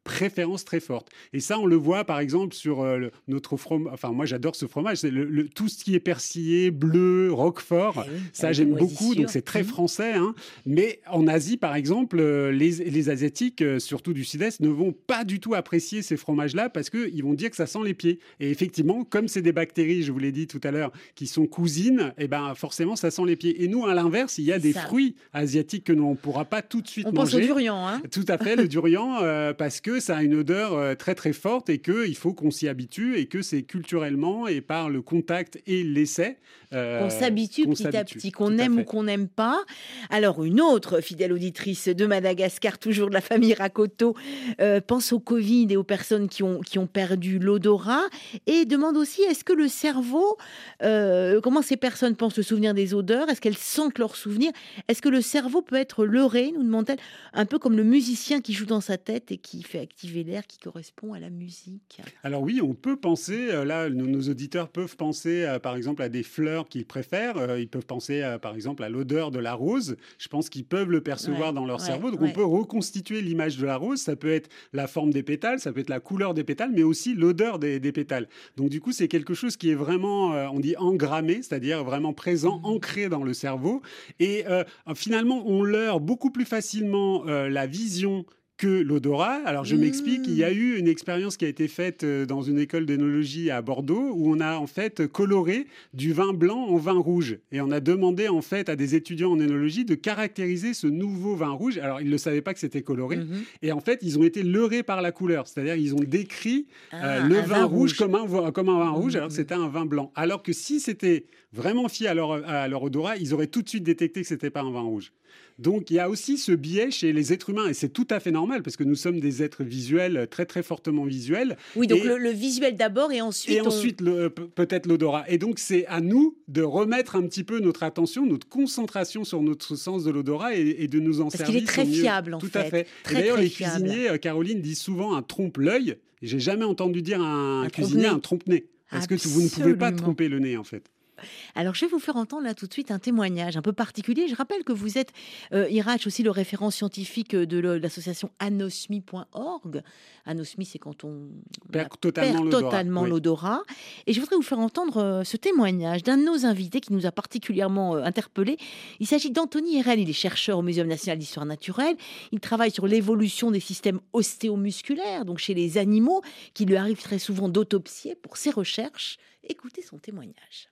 préférence très forte. Et ça, on le voit par exemple sur euh, le- notre fromage. Enfin, moi, j'adore ce fromage. C'est le, le- tout ce qui est persillé, bleu, roquefort. Eh oui, Ça, avec j'aime des beaucoup. moisissures. Donc, c'est très Mhm. français. Hein. Mais en Asie, par exemple, euh, les, les Asiatiques, euh, surtout du Sud-Est, ne vont pas du tout apprécier ces fromages-là parce qu'ils vont dire que ça sent les pieds. Et effectivement, comme c'est des bactéries, je vous l'ai dit tout à l'heure, qui sont cousines, et ben forcément, ça sent les pieds. Et nous, à l'inverse, il y a C'est des ça. fruits asiatiques que nous, on ne pourra pas tout de suite On pense au manger. durian, hein. Tout à fait, le durian, euh, parce que ça a une odeur euh, très très forte et qu'il faut qu'on s'y habitue et que c'est culturellement et par le contact et l'essai. euh, Qu'on s'habitue qu'on petit à s'habitue. petit, qu'on Tout à aime fait. ou qu'on n'aime pas. Alors, une autre fidèle auditrice de Madagascar, toujours de la famille Rakoto, euh, pense au Covid et aux personnes qui ont, qui ont perdu l'odorat et demande aussi, est-ce que le cerveau, euh, comment ces personnes pensent se souvenir des odeurs? Est-ce qu'elles sentent leurs souvenirs? Est-ce que le cerveau peut être leurré, nous demande-t-elle, un peu comme le musicien qui joue dans sa tête et qui fait activer l'air qui correspond à la musique? Alors oui, on peut penser, euh, là, nos, nos auditeurs peuvent penser euh, par exemple à des fleurs qu'ils préfèrent, euh, ils peuvent penser euh, par exemple à l'odeur de la rose, je pense qu'ils peuvent le percevoir Ouais, dans leur ouais, cerveau, donc ouais. on peut reconstituer l'image de la rose, ça peut être la forme des pétales, ça peut être la couleur des pétales, mais aussi l'odeur des, des pétales. Donc du coup, c'est quelque chose qui est vraiment, euh, on dit engrammé, c'est-à-dire vraiment présent, Mhm. ancré dans le cerveau, et euh, finalement, on leurre beaucoup plus facilement euh, la vision que l'odorat. Alors je Mmh. m'explique, il y a eu une expérience qui a été faite euh, dans une école d'énologie à Bordeaux où on a en fait coloré du vin blanc en vin rouge et on a demandé en fait à des étudiants en énologie de caractériser ce nouveau vin rouge. Alors ils ne savaient pas que c'était coloré Mhm. et en fait ils ont été leurrés par la couleur, c'est-à-dire ils ont décrit euh, Ah, le un vin, rouge, comme un, vo- comme un vin rouge Mhm. alors que c'était un vin blanc. Alors que si c'était vraiment fié à leur, à leur odorat, ils auraient tout de suite détecté que c'était pas un vin rouge. Donc il y a aussi ce biais chez les êtres humains et c'est tout à fait normal parce que nous sommes des êtres visuels, très très fortement visuels. Oui, donc Et- le, le visuel d'abord et ensuite... Et on- ensuite, le- pe- peut-être l'odorat. Et donc, c'est à nous de remettre un petit peu notre attention, notre concentration sur notre sens de l'odorat et, et de nous en Parce qu'il servir. est très au mieux. fiable, en Tout fait. à fait. Très, et d'ailleurs, très les fiable. cuisiniers, euh, Caroline, disent souvent un trompe-l'œil. Et J'ai jamais entendu dire à un, Un cuisinier trompe-nez. un trompe-nez. Parce que tu- vous ne pouvez pas Absolument. tromper le nez, en fait. Alors, je vais vous faire entendre là tout de suite un témoignage un peu particulier. Je rappelle que vous êtes, euh, Irach, aussi le référent scientifique de le- l'association anosmie point org. Anosmie, c'est quand on Perd on totalement perd l'odorat, totalement oui. l'odorat. Et je voudrais vous faire entendre euh, ce témoignage d'un de nos invités qui nous a particulièrement euh, interpellés. Il s'agit d'Anthony Herel. Il est chercheur au Muséum national d'histoire naturelle. Il travaille sur l'évolution des systèmes ostéomusculaires, donc chez les animaux, qui lui arrive très souvent d'autopsier pour ses recherches. Écoutez son témoignage.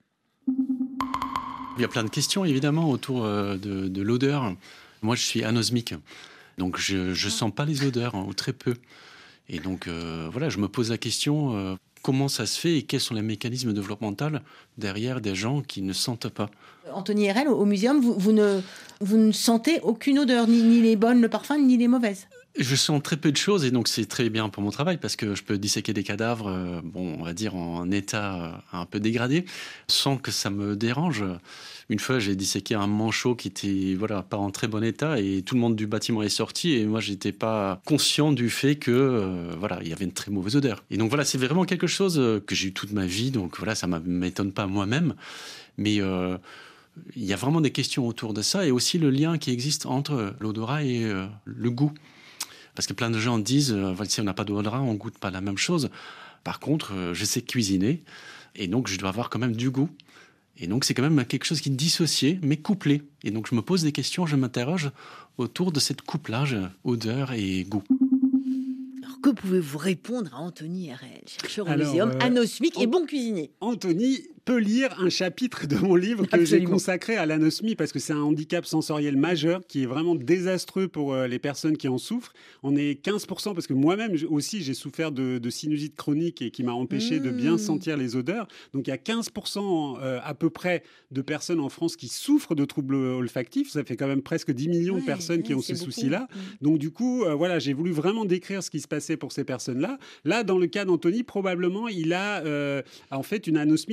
Il y a plein de questions évidemment autour euh, de, de l'odeur. Moi, je suis anosmique, donc je ne sens pas les odeurs, hein, ou très peu. Et donc euh, voilà, je me pose la question euh, comment ça se fait et quels sont les mécanismes développementaux derrière des gens qui ne sentent pas. Anthony Herel, au muséum, vous, vous ne, vous ne sentez aucune odeur, ni, ni les bonnes, le parfum, ni les mauvaises. Je sens très peu de choses et donc c'est très bien pour mon travail parce que je peux disséquer des cadavres, euh, bon, on va dire en état euh, un peu dégradé, sans que ça me dérange. Une fois, j'ai disséqué un manchot qui était voilà pas en très bon état et tout le monde du bâtiment est sorti et moi j'étais pas conscient du fait que euh, voilà il y avait une très mauvaise odeur. Et donc voilà, c'est vraiment quelque chose euh, que j'ai eu toute ma vie, donc voilà ça ne m'étonne pas moi-même, mais euh, il y a vraiment des questions autour de ça et aussi le lien qui existe entre l'odorat et euh, le goût. Parce que plein de gens disent, euh, si on n'a pas d'odorat, on goûte pas la même chose. Par contre, euh, je sais cuisiner, et donc je dois avoir quand même du goût. Et donc c'est quand même quelque chose qui est dissocié, mais couplé. Et donc je me pose des questions, je m'interroge autour de cette couplage odeur et goût. Alors, que pouvez-vous répondre à Anthony Herel, chercheur au Alors, muséum, euh, anosmique et An- bon cuisinier? Anthony peut lire un chapitre de mon livre que j'ai Absolument. consacré à l'anosmie parce que c'est un handicap sensoriel majeur qui est vraiment désastreux pour euh, les personnes qui en souffrent. On est quinze pour cent parce que moi-même j- aussi j'ai souffert de, de sinusite chronique et qui m'a empêché de bien Mmh. sentir les odeurs. Donc il y a quinze pour cent euh, à peu près de personnes en France qui souffrent de troubles olfactifs. Ça fait quand même presque dix millions de Ouais, personnes qui ouais, ont ce c'est beaucoup. souci-là. Mmh. Donc du coup, euh, voilà, j'ai voulu vraiment décrire ce qui se passait pour ces personnes-là. Là, dans le cas d'Anthony, probablement, il a euh, en fait une anosmie de naissance.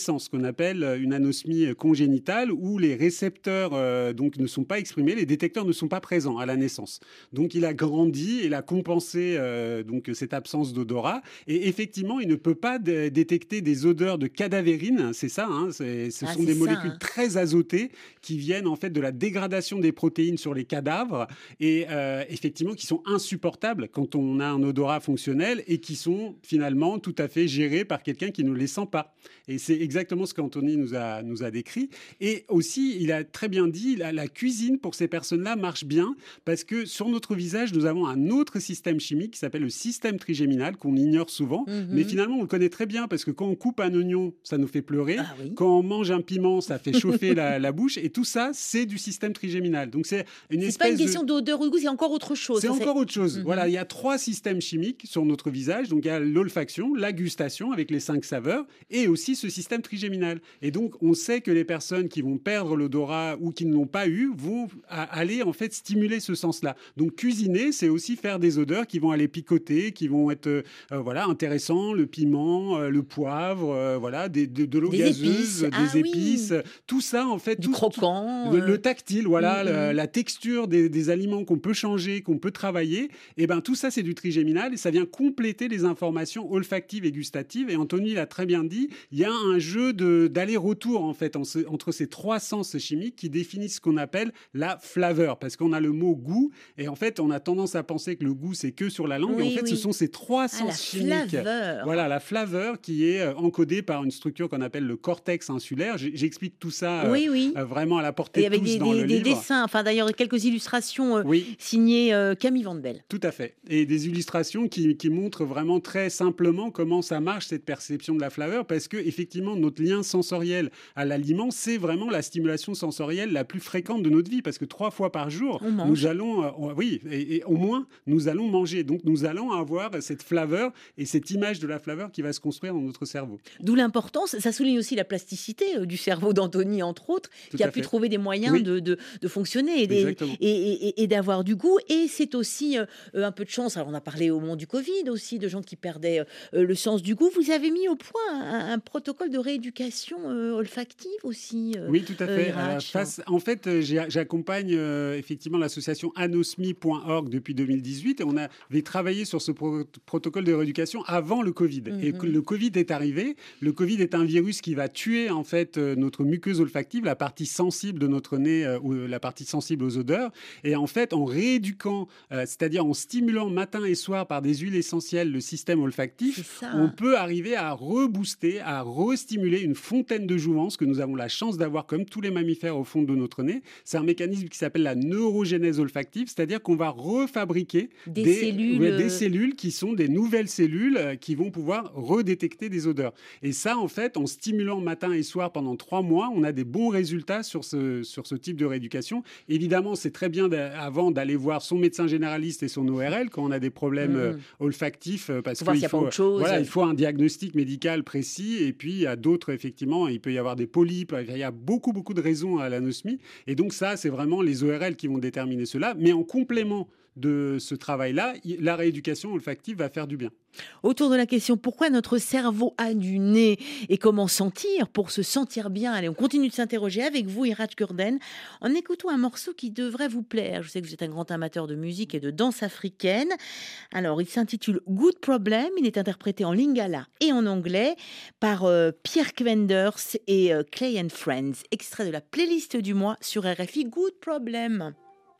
naissance, qu'on appelle une anosmie congénitale, où les récepteurs euh, donc, ne sont pas exprimés, les détecteurs ne sont pas présents à la naissance. Donc il a grandi, il a compensé euh, donc, cette absence d'odorat, et effectivement, il ne peut pas d- détecter des odeurs de cadavérine, c'est ça, hein, c'est, ce Ah, sont c'est des ça, molécules hein. très azotées qui viennent en fait de la dégradation des protéines sur les cadavres, et euh, effectivement qui sont insupportables quand on a un odorat fonctionnel, et qui sont finalement tout à fait gérés par quelqu'un qui ne les sent pas. Et c'est exactement ce qu'Anthony nous a, nous a décrit. Et aussi, il a très bien dit, la, la cuisine pour ces personnes-là marche bien, parce que sur notre visage, nous avons un autre système chimique qui s'appelle le système trigéminal, qu'on ignore souvent, Mhm. mais finalement on le connaît très bien, parce que quand on coupe un oignon, ça nous fait pleurer. Ah oui. Quand on mange un piment, ça fait chauffer la, la bouche, et tout ça, c'est du système trigéminal. Donc c'est une C'est espèce pas une de... question d'odeur ou de goût, c'est encore autre chose. C'est Ça, encore autre chose. Mhm. Voilà, il y a trois systèmes chimiques sur notre visage. Donc, il y a l'olfaction, la gustation avec les cinq saveurs, et aussi ce système trigéminal. Et donc, on sait que les personnes qui vont perdre l'odorat ou qui ne l'ont pas eu vont a- aller en fait stimuler ce sens-là. Donc, cuisiner, c'est aussi faire des odeurs qui vont aller picoter, qui vont être euh, euh, voilà intéressants. Le piment, euh, le poivre, euh, voilà, des, de, de l'eau Des gazeuse, épices. des Ah oui. épices. Tout ça, en fait, Du tout, croquant. le, euh, le tactile, voilà, Mm, la, mm. la texture des, des aliments qu'on peut changer, qu'on peut travailler, et ben tout ça c'est du trigéminal, et ça vient compléter les informations olfactives et gustatives. Et Anthony l'a très bien dit, il y a un jeu de, d'aller-retour en fait en ce- entre ces trois sens chimiques qui définissent ce qu'on appelle la flaveur, parce qu'on a le mot goût, et en fait on a tendance à penser que le goût c'est que sur la langue, Oui, et en fait oui. ce sont ces trois Ah, sens la chimiques. flaveur. Voilà, la flaveur qui est euh, encodée par une structure qu'on appelle le cortex insulaire. J- J'explique tout ça euh, Oui, oui. euh, vraiment à la portée Et de avec tous des, dans des- le des livre. dessins, enfin d'ailleurs quelques illustrations euh, Oui. signées euh, Camille Vandebel. Tout à fait. Et des illustrations qui, qui montrent vraiment très simplement comment ça marche, cette perception de la flaveur, parce que effectivement, notre lien sensoriel à l'aliment, c'est vraiment la stimulation sensorielle la plus fréquente de notre vie, parce que trois fois par jour, On mange. nous allons, euh, on- oui, et, et au moins, nous allons manger. Donc, nous allons avoir cette flaveur et cette image de la flaveur qui va se construire dans notre cerveau. D'où l'importance, ça souligne aussi la plasticité euh, du cerveau d'Anthony, entre autres, Tout qui a à pu fait. trouver des moyens Oui. de, de, de fonctionner et, des- Exactement. et, et- et d'avoir du goût. Et c'est aussi euh, un peu de chance. Alors, on a parlé au moment du Covid aussi, de gens qui perdaient euh, le sens du goût. Vous avez mis au point un, un protocole de rééducation euh, olfactive aussi. euh, Oui, tout à euh, fait. Irach. Euh, face- en fait, euh, j'ai- j'accompagne euh, effectivement l'association anosmie point org depuis deux mille dix-huit, et on avait travaillé sur ce pro- protocole de rééducation avant le Covid. Et Mhm. que le Covid est arrivé. Le Covid est un virus qui va tuer en fait euh, notre muqueuse olfactive, la partie sensible de notre nez, euh, ou la partie sensible aux odeurs. Et en fait, en rééduquant, euh, c'est-à-dire en stimulant matin et soir par des huiles essentielles le système olfactif, C'est ça, on hein. peut arriver à rebooster, à restimuler une fontaine de jouvence que nous avons la chance d'avoir comme tous les mammifères au fond de notre nez. C'est un mécanisme qui s'appelle la neurogénèse olfactive, c'est-à-dire qu'on va refabriquer Des cellules, ouais, des euh, cellules qui sont des nouvelles cellules euh, qui vont pouvoir redétecter des odeurs. Et ça, en fait, en stimulant matin et soir pendant trois mois, on a des bons résultats sur ce, sur ce type de rééducation. Évidemment, c'est très bien d'a- avant d'aller voir son médecin généraliste et son O R L quand on a des problèmes Mhm. euh, olfactifs, euh, parce Faut voir qu'il s'il y a pas faut, autre chose. voilà, il faut un diagnostic médical précis. Et puis, il y a d'autres, effectivement, il peut y avoir des polypes, il y a beaucoup, beaucoup de raisons à l'anosmie. Et donc, ça, c'est vraiment les O R L qui vont déterminer cela. Mais en complément de ce travail-là, i- la rééducation olfactive va faire du bien. Autour de la question pourquoi notre cerveau a du nez et comment sentir pour se sentir bien. Allez, on continue de s'interroger avec vous, Irach Gurden, en écoutant un morceau qui devrait vous plaire. Je sais que vous êtes un grand amateur de musique et de danse africaine. Alors, il s'intitule Good Problem. Il est interprété en lingala et en anglais par euh, Pierre Kwenders et euh, Clay and Friends. Extrait de la playlist du mois sur R F I. Good Problem.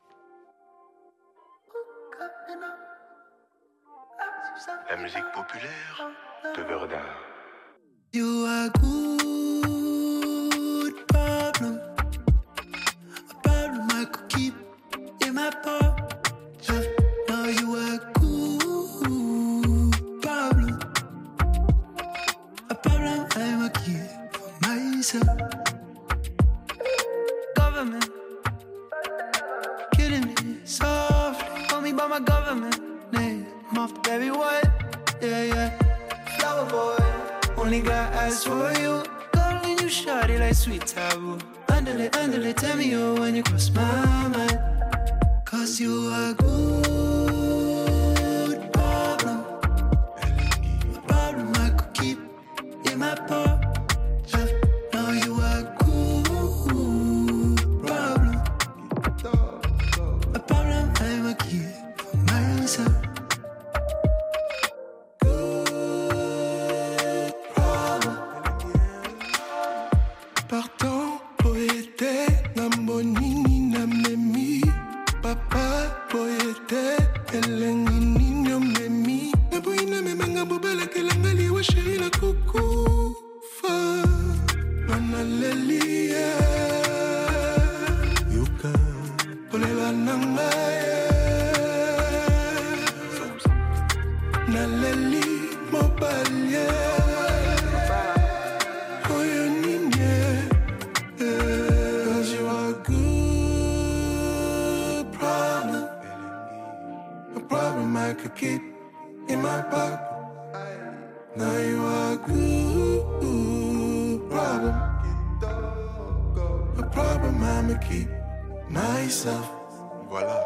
La musique populaire de Verdun. You are good problem, a problem I could keep in my pocket. Now you are good problem, a problem I'm a keep for myself. Government killing me softly, call me by my government name. I'm off the baby white, yeah yeah. Flower boy. Only got eyes for you. Calling you shawty like sweet taboo. Handle it, handle it, tell me oh when you cross my mind. Cause you are good problem, a problem I could keep in my pocket. Eleni Mobile, yeah. Oh, you need, yeah. Cause you are a good problem. A problem I could keep in my pocket. Now you are a good problem. A problem I'ma keep myself. Voilà.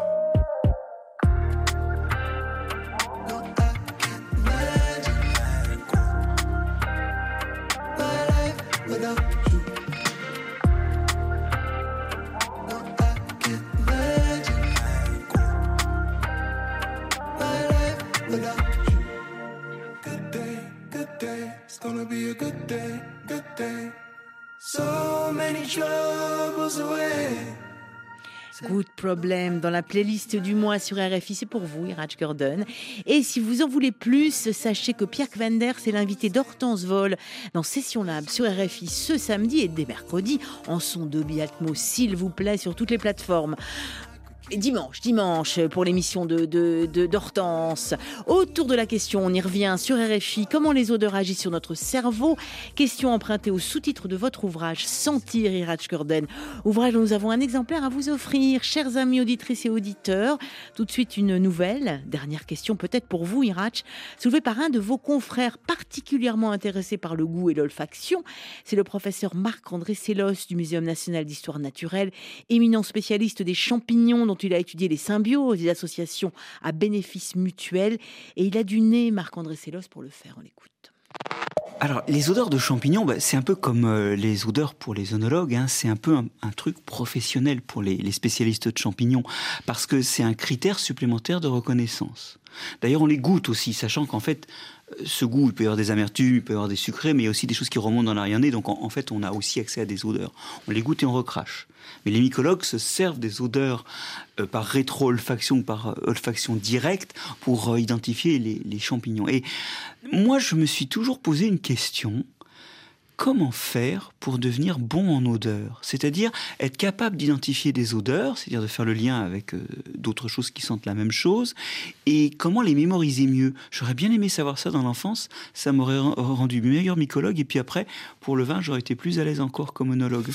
Good Problem dans la playlist du mois sur R F I, c'est pour vous, Iraj Gordon. Et si vous en voulez plus, sachez que Pierre Kwenders est l'invité d'Hortense Vol dans Session Lab sur R F I ce samedi et dès mercredi en son Dolby Atmos, s'il vous plaît, sur toutes les plateformes. Et dimanche, dimanche, pour l'émission de, de, de, d'Hortense. Autour de la question, on y revient sur R F I. Comment les odeurs agissent sur notre cerveau? Question empruntée au sous-titre de votre ouvrage Sentir, Iraj Gordon. Ouvrage dont nous avons un exemplaire à vous offrir, chers amis auditrices et auditeurs. Tout de suite, une nouvelle. Dernière question peut-être pour vous, Iraj, soulevée par un de vos confrères particulièrement intéressés par le goût et l'olfaction. C'est le professeur Marc-André Sellos du Muséum national d'histoire naturelle, éminent spécialiste des champignons dont il a étudié les symbioses, les associations à bénéfices mutuels. Et il a du nez, Marc-André Sellos, pour le faire. On l'écoute. Alors, les odeurs de champignons, bah, c'est un peu comme euh, les odeurs pour les œnologues, hein, c'est un peu un, un truc professionnel pour les, les spécialistes de champignons, parce que c'est un critère supplémentaire de reconnaissance. D'ailleurs, on les goûte aussi, sachant qu'en fait, ce goût, il peut y avoir des amertumes, il peut y avoir des sucrés, mais il y a aussi des choses qui remontent dans l'arrière-nez, donc en, en fait, on a aussi accès à des odeurs. On les goûte et on recrache. Mais les mycologues se servent des odeurs euh, par rétro-olfaction, par euh, olfaction directe, pour euh, identifier les, les champignons. Et moi, je me suis toujours posé une question. Comment faire pour devenir bon en odeur? C'est-à-dire être capable d'identifier des odeurs, c'est-à-dire de faire le lien avec euh, d'autres choses qui sentent la même chose, et comment les mémoriser mieux. J'aurais bien aimé savoir ça dans l'enfance, ça m'aurait rendu meilleur mycologue, et puis après, pour le vin, j'aurais été plus à l'aise encore comme œnologue.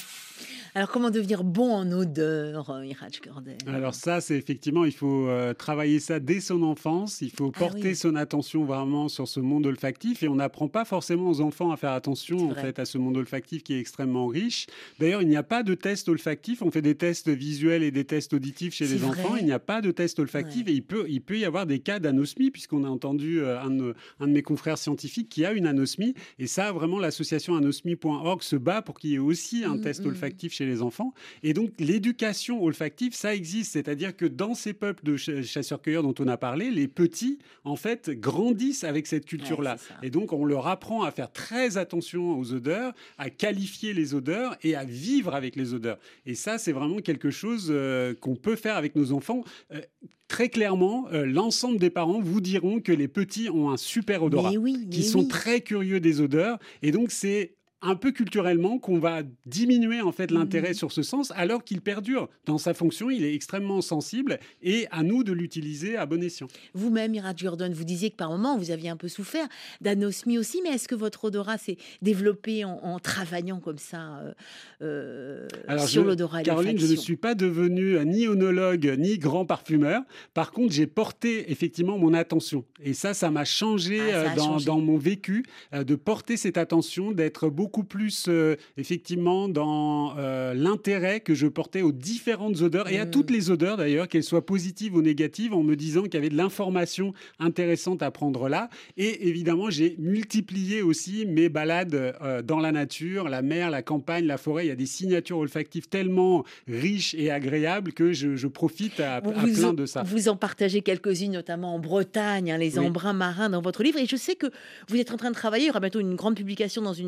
Alors, comment devenir bon en odeur, Iraj Gordon? Alors ça, c'est effectivement, il faut euh, travailler ça dès son enfance. Il faut porter ah oui. son attention vraiment sur ce monde olfactif. Et on n'apprend pas forcément aux enfants à faire attention en fait, à ce monde olfactif qui est extrêmement riche. D'ailleurs, il n'y a pas de test olfactif. On fait des tests visuels et des tests auditifs chez c'est les vrai. enfants. Il n'y a pas de test olfactif. Ouais. Et il peut, il peut y avoir des cas d'anosmie, puisqu'on a entendu euh, un, de, un de mes confrères scientifiques qui a une anosmie. Et ça, vraiment, l'association anosmie point org se bat pour qu'il y ait aussi un mmh, test mmh. olfactif chez les enfants. Et donc, l'éducation olfactive, ça existe. C'est-à-dire que dans ces peuples de chasseurs-cueilleurs dont on a parlé, les petits, en fait, grandissent avec cette culture-là. Ouais, et donc, on leur apprend à faire très attention aux odeurs, à qualifier les odeurs et à vivre avec les odeurs. Et ça, c'est vraiment quelque chose euh, qu'on peut faire avec nos enfants. Euh, Très clairement, euh, l'ensemble des parents vous diront que les petits ont un super odorat, mais oui, mais qui sont oui. très curieux des odeurs. Et donc, c'est un peu culturellement qu'on va diminuer en fait l'intérêt mmh. sur ce sens alors qu'il perdure. Dans sa fonction, il est extrêmement sensible et à nous de l'utiliser à bon escient. Vous-même, Iraj Gordon, vous disiez que par moment, vous aviez un peu souffert d'anosmie aussi, mais est-ce que votre odorat s'est développé en, en travaillant comme ça euh, euh, alors sur je, l'odorat et Caroline, je ne suis pas devenu ni onologue ni grand parfumeur. Par contre, j'ai porté effectivement mon attention. Et ça, ça m'a changé, ah, ça a dans, changé. dans mon vécu, euh, de porter cette attention, d'être beaucoup beaucoup plus euh, effectivement dans euh, l'intérêt que je portais aux différentes odeurs et à toutes les odeurs d'ailleurs, qu'elles soient positives ou négatives, en me disant qu'il y avait de l'information intéressante à prendre là. Et évidemment, j'ai multiplié aussi mes balades euh, dans la nature, la mer, la campagne, la forêt. Il y a des signatures olfactives tellement riches et agréables que je, je profite à, à plein de ça. Vous en partagez quelques-unes, notamment en Bretagne, hein, les oui. embruns marins dans votre livre. Et je sais que vous êtes en train de travailler, il y aura bientôt une grande publication dans une grande revue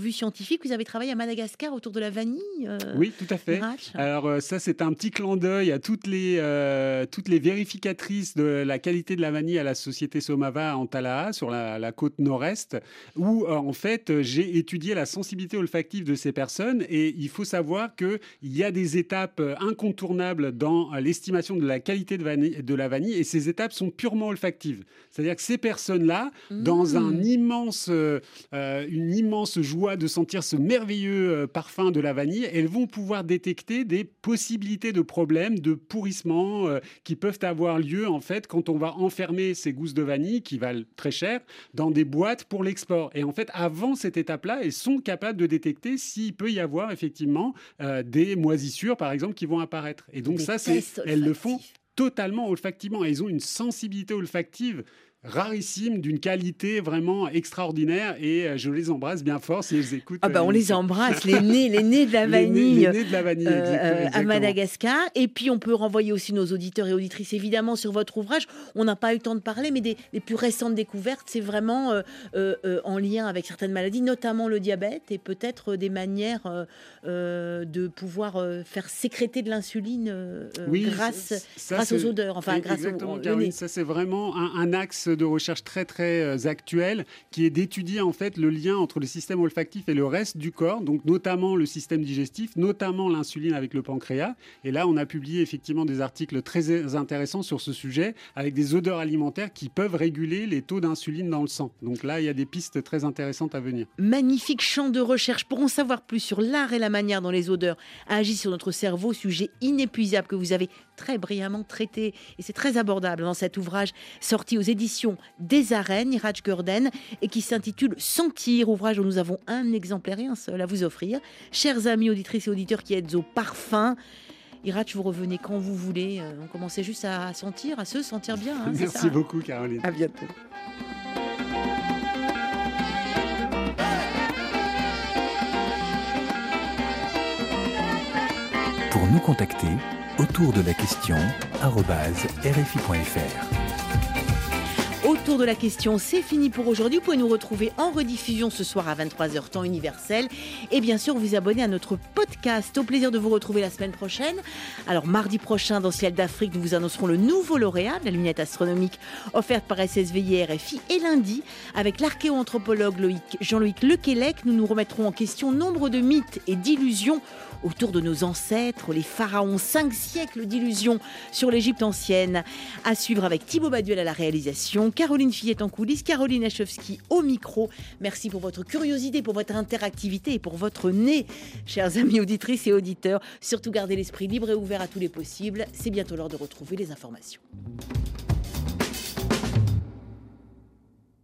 revue scientifique. Vous avez travaillé à Madagascar autour de la vanille. Euh, oui, tout à fait. Irach. Alors euh, ça, c'est un petit clin d'œil à toutes les, euh, toutes les vérificatrices de la qualité de la vanille à la société Somava en Talaha, sur la, la côte nord-est, où euh, en fait, j'ai étudié la sensibilité olfactive de ces personnes. Et il faut savoir qu'il y a des étapes incontournables dans l'estimation de la qualité de, vanille, de la vanille, et ces étapes sont purement olfactives. C'est-à-dire que ces personnes-là, mmh. dans un immense, euh, une immense joie de sentir ce merveilleux euh, parfum de la vanille, elles vont pouvoir détecter des possibilités de problèmes, de pourrissement euh, qui peuvent avoir lieu en fait quand on va enfermer ces gousses de vanille qui valent très cher dans des boîtes pour l'export. Et en fait, avant cette étape-là, elles sont capables de détecter s'il peut y avoir effectivement euh, des moisissures, par exemple, qui vont apparaître. Et donc des ça, c'est, elles le font totalement olfactivement. Et ils ont une sensibilité olfactive rarissime, d'une qualité vraiment extraordinaire, et je les embrasse bien fort si elles écoutent. Ah bah on les embrasse, les nez, les nez de la vanille, les nez, les nez de la vanille euh, à Madagascar. Et puis on peut renvoyer aussi nos auditeurs et auditrices évidemment sur votre ouvrage. On n'a pas eu le temps de parler, mais des les plus récentes découvertes, c'est vraiment euh, euh, en lien avec certaines maladies, notamment le diabète, et peut-être des manières euh, euh, de pouvoir euh, faire sécréter de l'insuline euh, oui, grâce, ça, grâce aux odeurs, enfin grâce au, au nez. Ça c'est vraiment un, un axe de recherche très très euh, actuelle qui est d'étudier en fait le lien entre le système olfactif et le reste du corps, donc notamment le système digestif, notamment l'insuline avec le pancréas. Et là, on a publié effectivement des articles très intéressants sur ce sujet avec des odeurs alimentaires qui peuvent réguler les taux d'insuline dans le sang. Donc là, il y a des pistes très intéressantes à venir. Magnifique champ de recherche. Pour en savoir plus sur l'art et la manière dont les odeurs agissent sur notre cerveau, sujet inépuisable que vous avez très brillamment traité, et c'est très abordable dans cet ouvrage sorti aux éditions des Arènes, Irach Gurden, et qui s'intitule Sentir, ouvrage dont nous avons un exemplaire et un seul à vous offrir. Chers amis auditrices et auditeurs qui êtes au parfum, Irach, vous revenez quand vous voulez. On commençait juste à sentir, à se sentir bien. Hein, Merci ça. beaucoup, Caroline. À bientôt. Pour nous contacter, autour de la question arobase r f i point f r. Autour de la question, c'est fini pour aujourd'hui. Vous pouvez nous retrouver en rediffusion ce soir à vingt-trois heures temps universel. Et bien sûr, vous abonner à notre podcast. Au plaisir de vous retrouver la semaine prochaine. Alors, mardi prochain, dans Ciel d'Afrique, nous vous annoncerons le nouveau lauréat de la lunette astronomique offerte par S S V I et R F I. Et lundi, avec l'archéoanthropologue Loïc, Jean-Loïc Lequelec, nous nous remettrons en question nombre de mythes et d'illusions autour de nos ancêtres, les pharaons, cinq siècles d'illusions sur l'Égypte ancienne. À suivre avec Thibaut Baduel à la réalisation, Caroline Fillette en coulisses, Caroline Lachowski au micro. Merci pour votre curiosité, pour votre interactivité et pour votre nez, chers amis auditrices et auditeurs. Surtout gardez l'esprit libre et ouvert à tous les possibles. C'est bientôt l'heure de retrouver les informations.